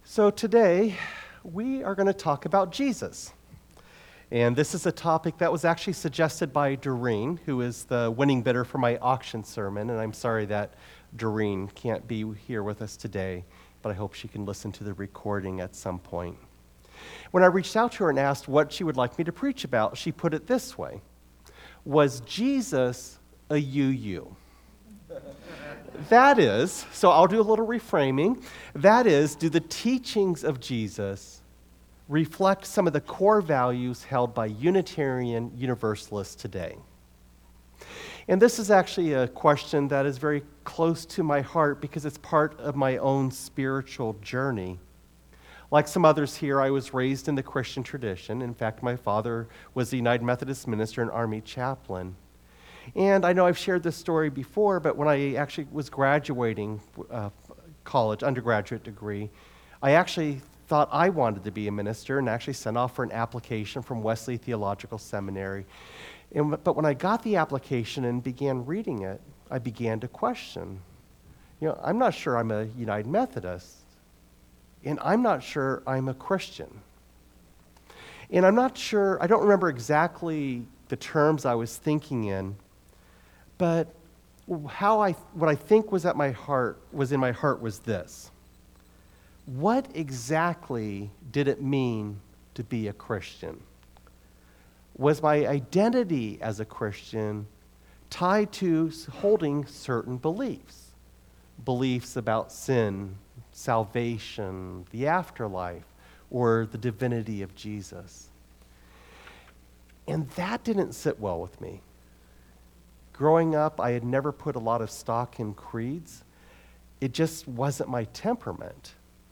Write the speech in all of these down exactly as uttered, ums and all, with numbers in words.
So today, we are going to talk about Jesus. And this is a topic that was actually suggested by Doreen, who is the winning bidder for my auction sermon. And I'm sorry that Doreen can't be here with us today, but I hope she can listen to the recording at some point. When I reached out to her and asked what she would like me to preach about, she put it this way: was Jesus a you-you? That is, so I'll do a little reframing. That is, do the teachings of Jesus reflect some of the core values held by Unitarian Universalists today? And this is actually a question that is very close to my heart because it's part of my own spiritual journey. Like some others here, I was raised in the Christian tradition. In fact, my father was a United Methodist minister and Army chaplain. And I know I've shared this story before, but when I actually was graduating uh, college, undergraduate degree, I actually thought I wanted to be a minister and actually sent off for an application from Wesley Theological Seminary. And, but when I got the application and began reading it, I began to question. You know, I'm not sure I'm a United Methodist, and I'm not sure I'm a Christian. And I'm not sure, I don't remember exactly the terms I was thinking in, but how I, what I think was at my heart, was in my heart was this: what exactly did it mean to be a Christian? Was my identity as a Christian tied to holding certain beliefs? Beliefs about sin, salvation, the afterlife, or the divinity of Jesus? And that didn't sit well with me. Growing up, I had never put a lot of stock in creeds. It just wasn't my temperament.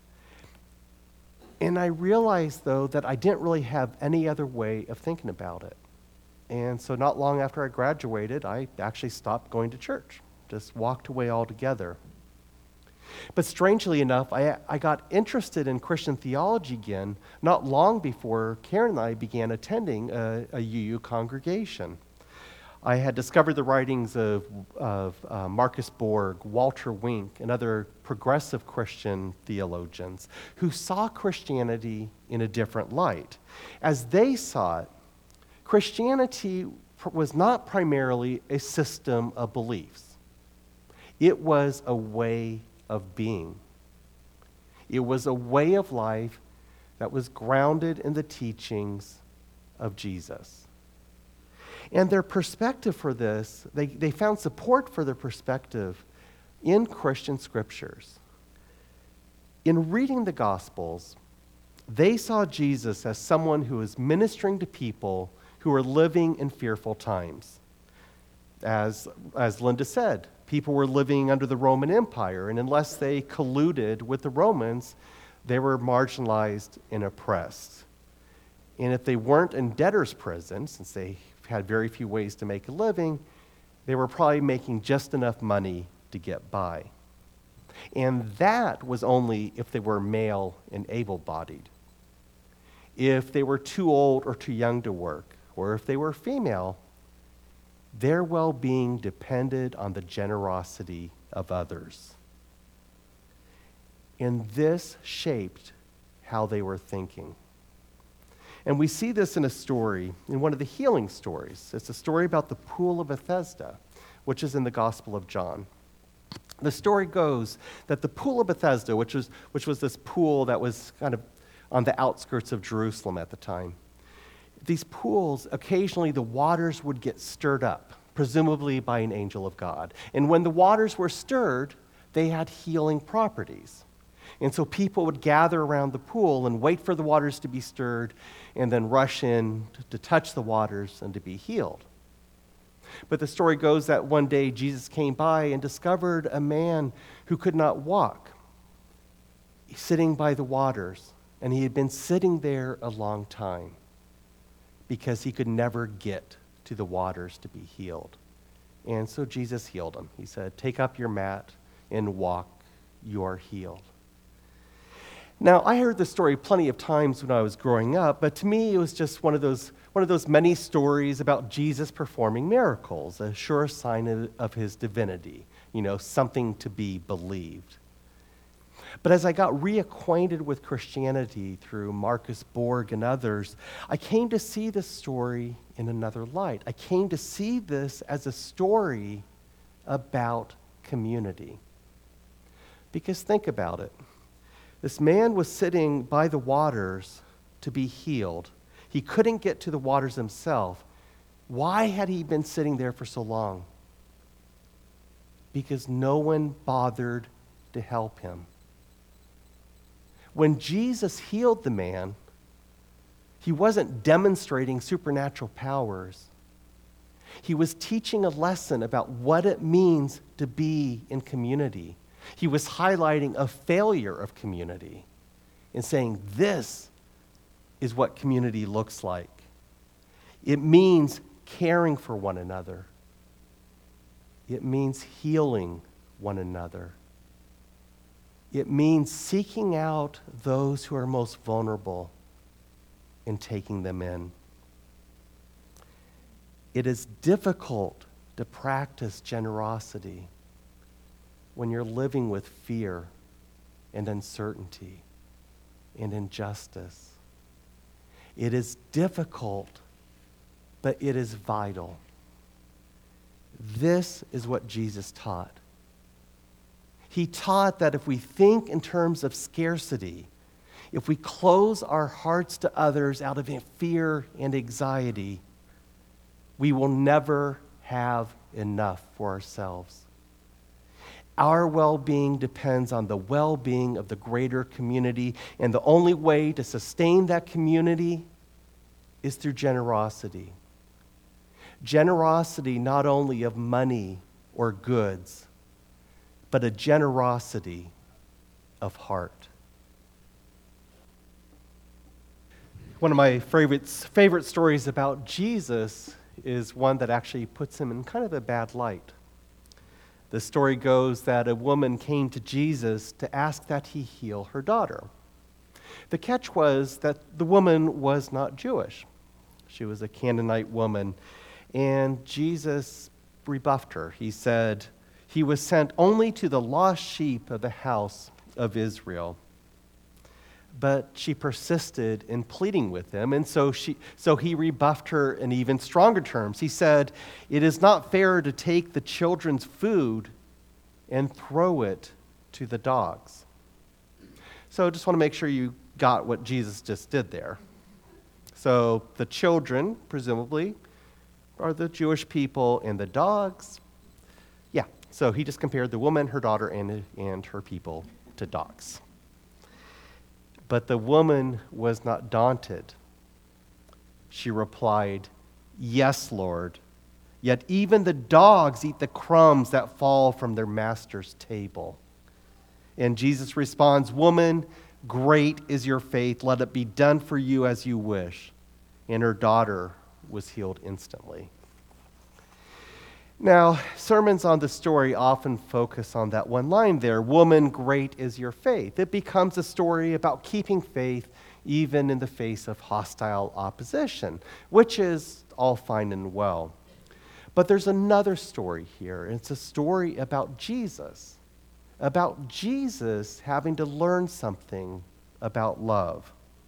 And I realized, though, that I didn't really have any other way of thinking about it. And so not long after I graduated, I actually stopped going to church, just walked away altogether. But strangely enough, I, I got interested in Christian theology again not long before Karen and I began attending a, a U U congregation. I had discovered the writings of, of uh, Marcus Borg, Walter Wink, and other progressive Christian theologians who saw Christianity in a different light. As they saw it, Christianity was not primarily a system of beliefs. It was a way of being. It was a way of life that was grounded in the teachings of Jesus. And their perspective for this, they, they found support for their perspective in Christian scriptures. In reading the Gospels, they saw Jesus as someone who was ministering to people who were living in fearful times. As, as Linda said, people were living under the Roman Empire, and unless they colluded with the Romans, they were marginalized and oppressed. And if they weren't in debtor's prison, since they had very few ways to make a living, they were probably making just enough money to get by. And that was only if they were male and able-bodied. If they were too old or too young to work, or if they were female, their well-being depended on the generosity of others. And this shaped how they were thinking. And we see this in a story, in one of the healing stories. It's a story about the Pool of Bethesda, which is in the Gospel of John. The story goes that the Pool of Bethesda, which was, which was this pool that was kind of on the outskirts of Jerusalem at the time, these pools, occasionally the waters would get stirred up, presumably by an angel of God. And when the waters were stirred, they had healing properties. And so people would gather around the pool and wait for the waters to be stirred and then rush in to, to touch the waters and to be healed. But the story goes that one day Jesus came by and discovered a man who could not walk, sitting by the waters. And he had been sitting there a long time because he could never get to the waters to be healed. And so Jesus healed him. He said, "Take up your mat and walk, you are healed." Now, I heard this story plenty of times when I was growing up, but to me it was just one of those one of those many stories about Jesus performing miracles, a sure sign of, of his divinity, you know, something to be believed. But as I got reacquainted with Christianity through Marcus Borg and others, I came to see this story in another light. I came to see this as a story about community. Because think about it. This man was sitting by the waters to be healed. He couldn't get to the waters himself. Why had he been sitting there for so long? Because no one bothered to help him. When Jesus healed the man, he wasn't demonstrating supernatural powers. He was teaching a lesson about what it means to be in community. He was highlighting a failure of community and saying, this is what community looks like. It means caring for one another. It means healing one another. It means seeking out those who are most vulnerable and taking them in. It is difficult to practice generosity when you're living with fear and uncertainty and injustice. It is difficult, but it is vital. This is what Jesus taught. He taught that if we think in terms of scarcity, if we close our hearts to others out of fear and anxiety, we will never have enough for ourselves. Our well-being depends on the well-being of the greater community, and the only way to sustain that community is through generosity. Generosity not only of money or goods, but a generosity of heart. One of my favorite, favorite stories about Jesus is one that actually puts him in kind of a bad light. The story goes that a woman came to Jesus to ask that he heal her daughter. The catch was that the woman was not Jewish. She was a Canaanite woman, and Jesus rebuffed her. He said he was sent only to the lost sheep of the house of Israel. But she persisted in pleading with him, and so she, so he rebuffed her in even stronger terms. He said, "It is not fair to take the children's food and throw it to the dogs." So I just want to make sure you got what Jesus just did there. So the children, presumably, are the Jewish people, and the dogs, yeah. So he just compared the woman, her daughter, and, and her people to dogs. But the woman was not daunted. She replied, "Yes, Lord, yet even the dogs eat the crumbs that fall from their master's table." And Jesus responds, "Woman, great is your faith. Let it be done for you as you wish." And her daughter was healed instantly. Now, sermons on the story often focus on that one line there, "Woman, great is your faith." It becomes a story about keeping faith even in the face of hostile opposition, which is all fine and well. But there's another story here. It's a story about Jesus, about Jesus having to learn something about love.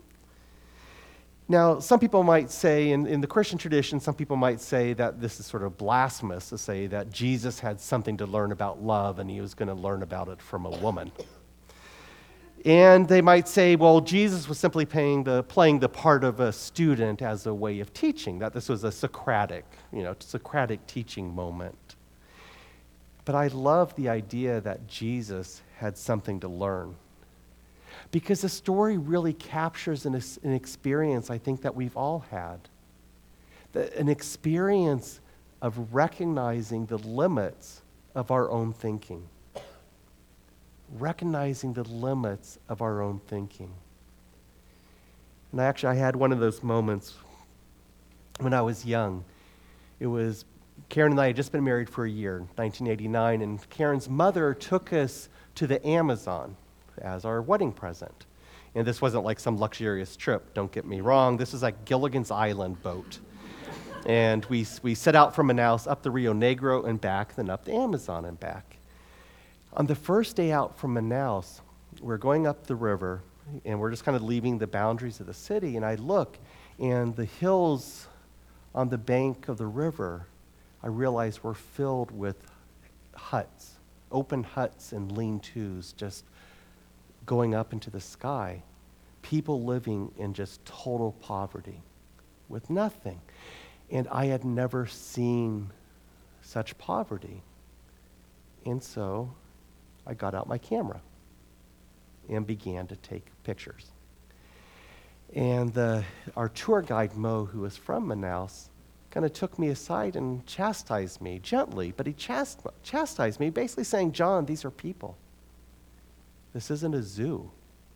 Now, some people might say, in, in the Christian tradition, some people might say that this is sort of blasphemous to say that Jesus had something to learn about love and he was going to learn about it from a woman. And they might say, well, Jesus was simply playing the, playing the part of a student as a way of teaching, that this was a Socratic, you know, Socratic teaching moment. But I love the idea that Jesus had something to learn. Because the story really captures an, an experience I think that we've all had. The, an experience of recognizing the limits of our own thinking. Recognizing the limits of our own thinking. And I actually, I had one of those moments when I was young. It was, Karen and I had just been married for a year, nineteen eighty-nine, and Karen's mother took us to the Amazon as our wedding present. And this wasn't like some luxurious trip, don't get me wrong. This is like Gilligan's Island boat. And we we set out from Manaus up the Rio Negro and back, then up the Amazon and back. On the first day out from Manaus, we're going up the river, and we're just kind of leaving the boundaries of the city, and I look, and the hills on the bank of the river, I realize were filled with huts, open huts and lean-tos just going up into the sky. People living in just total poverty with nothing. And I had never seen such poverty. And so I got out my camera and began to take pictures. And the, our tour guide, Mo, who was from Manaus, kind of took me aside and chastised me gently, but he chast- chastised me, basically saying, John, these are people. This isn't a zoo.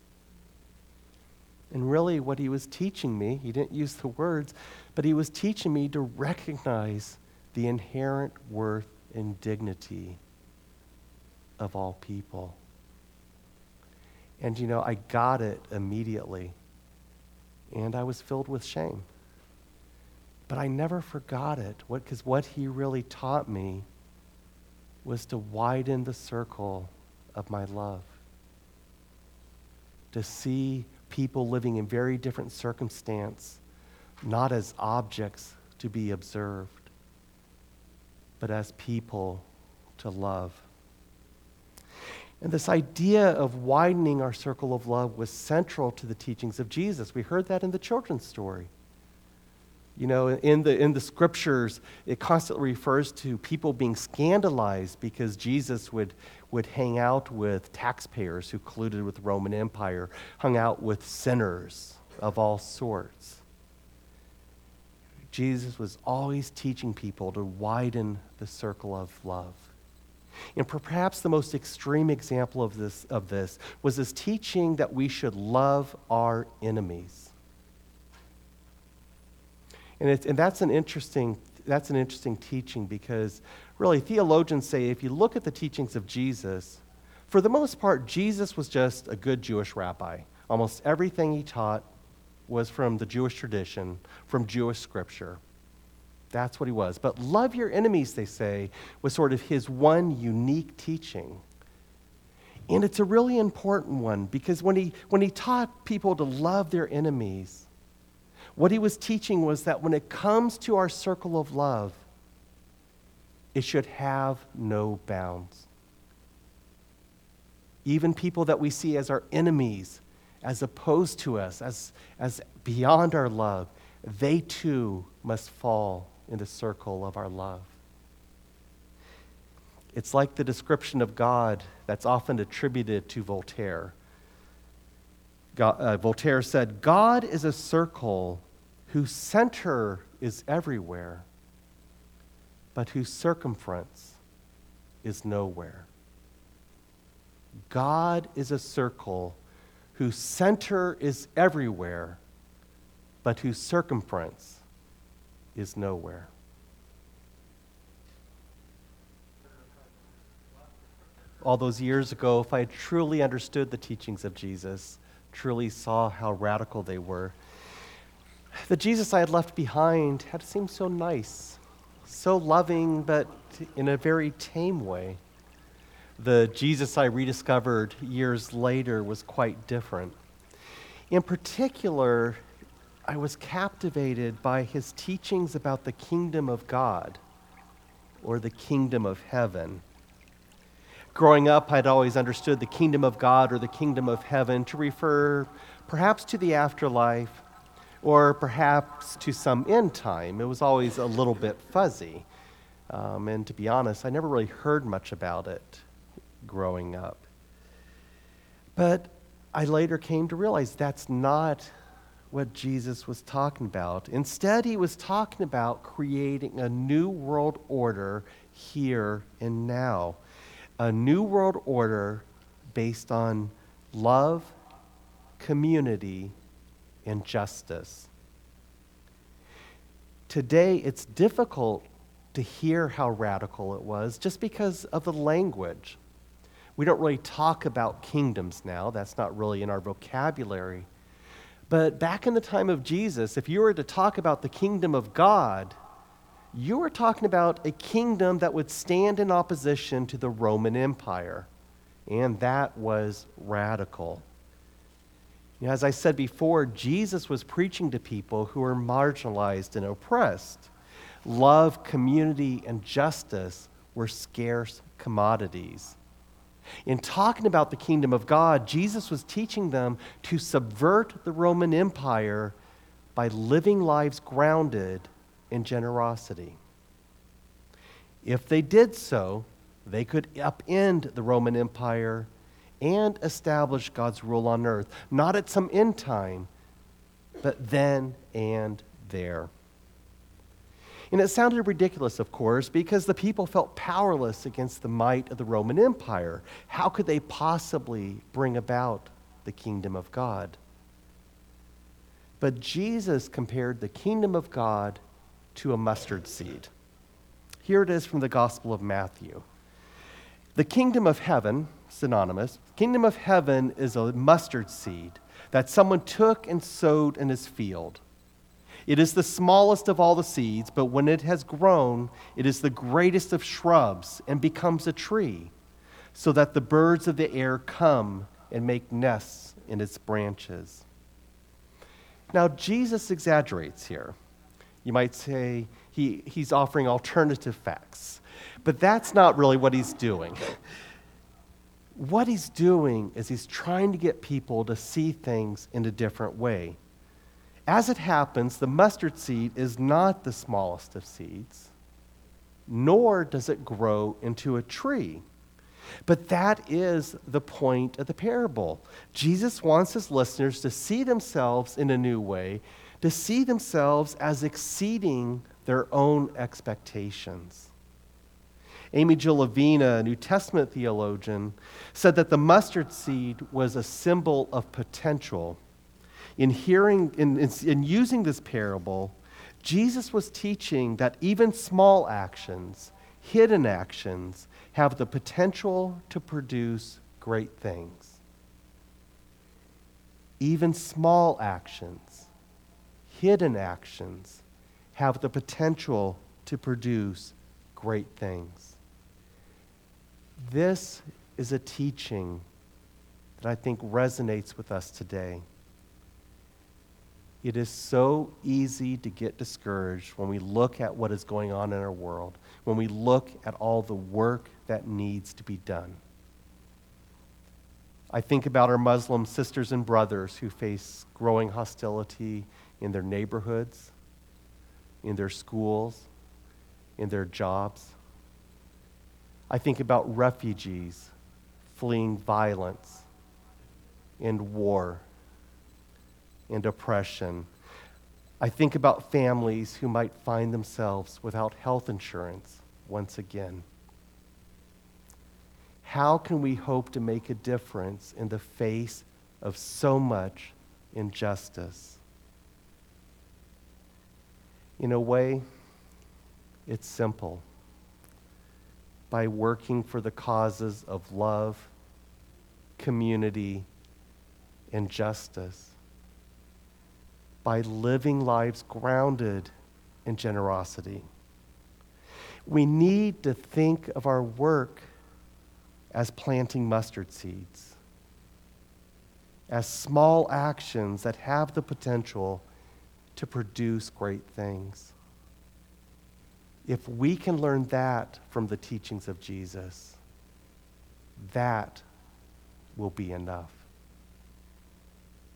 And really what he was teaching me, he didn't use the words, but he was teaching me to recognize the inherent worth and dignity of all people. And you know, I got it immediately. And I was filled with shame. But I never forgot it, because what, what he really taught me was to widen the circle of my love. To see people living in very different circumstance, not as objects to be observed, but as people to love. And this idea of widening our circle of love was central to the teachings of Jesus. We heard that in the children's story. You know, in the in the scriptures, it constantly refers to people being scandalized because Jesus would, would hang out with taxpayers who colluded with the Roman Empire, hung out with sinners of all sorts. Jesus was always teaching people to widen the circle of love. And perhaps the most extreme example of this, of this was his teaching that we should love our enemies. And, it's, and that's an interesting that's an interesting teaching, because really theologians say if you look at the teachings of Jesus, for the most part, Jesus was just a good Jewish rabbi. Almost everything he taught was from the Jewish tradition, from Jewish scripture. That's what he was. But love your enemies, they say, was sort of his one unique teaching. And it's a really important one, because when he when he taught people to love their enemies, what he was teaching was that when it comes to our circle of love, it should have no bounds. Even people that we see as our enemies, as opposed to us, as, as beyond our love, they too must fall in the circle of our love. It's like the description of God that's often attributed to Voltaire. God, uh, Voltaire said, God is a circle whose center is everywhere, but whose circumference is nowhere. God is a circle whose center is everywhere, but whose circumference is nowhere. All those years ago, if I had truly understood the teachings of Jesus, truly saw how radical they were, the Jesus I had left behind had seemed so nice, so loving, but in a very tame way. The Jesus I rediscovered years later was quite different. In particular, I was captivated by his teachings about the kingdom of God, or the kingdom of heaven. Growing up, I'd always understood the kingdom of God or the kingdom of heaven to refer perhaps to the afterlife, or perhaps to some end time. It was always a little bit fuzzy. Um, and to be honest, I never really heard much about it growing up. But I later came to realize that's not what Jesus was talking about. Instead, he was talking about creating a new world order here and now. A new world order based on love, community, and justice. Today, it's difficult to hear how radical it was just because of the language. We don't really talk about kingdoms now. That's not really in our vocabulary. But back in the time of Jesus, if you were to talk about the kingdom of God, you were talking about a kingdom that would stand in opposition to the Roman Empire. and that was radical. You know, as I said before, Jesus was preaching to people who were marginalized and oppressed. Love, community, and justice were scarce commodities. In talking about the kingdom of God, Jesus was teaching them to subvert the Roman Empire by living lives grounded in generosity. If they did so, they could upend the Roman Empire and establish God's rule on earth, not at some end time, but then and there. And it sounded ridiculous, of course, because the people felt powerless against the might of the Roman Empire. How could they possibly bring about the kingdom of God? But Jesus compared the kingdom of God to a mustard seed. Here it is from the Gospel of Matthew. The kingdom of heaven, synonymous, kingdom of heaven is a mustard seed that someone took and sowed in his field. It is the smallest of all the seeds, but when it has grown, it is the greatest of shrubs and becomes a tree, so that the birds of the air come and make nests in its branches. Now, Jesus exaggerates here. You might say he, he's offering alternative facts, but that's not really what he's doing. What he's doing is he's trying to get people to see things in a different way. As it happens, the mustard seed is not the smallest of seeds, nor does it grow into a tree. But that is the point of the parable. Jesus wants his listeners to see themselves in a new way, to see themselves as exceeding their own expectations. Amy Jill Levine, a New Testament theologian, said that the mustard seed was a symbol of potential. In hearing, in, in, in using this parable, Jesus was teaching that even small actions, hidden actions, have the potential to produce great things. Even small actions, hidden actions, have the potential to produce great things. This is a teaching that I think resonates with us today. It is so easy to get discouraged when we look at what is going on in our world, when we look at all the work that needs to be done. I think about our Muslim sisters and brothers who face growing hostility in their neighborhoods, in their schools, in their jobs. I think about refugees fleeing violence and war and oppression. I think about families who might find themselves without health insurance once again. How can we hope to make a difference in the face of so much injustice? In a way, it's simple. By working for the causes of love, community, and justice. By living lives grounded in generosity. We need to think of our work as planting mustard seeds, as small actions that have the potential to produce great things. If we can learn that from the teachings of Jesus, that will be enough.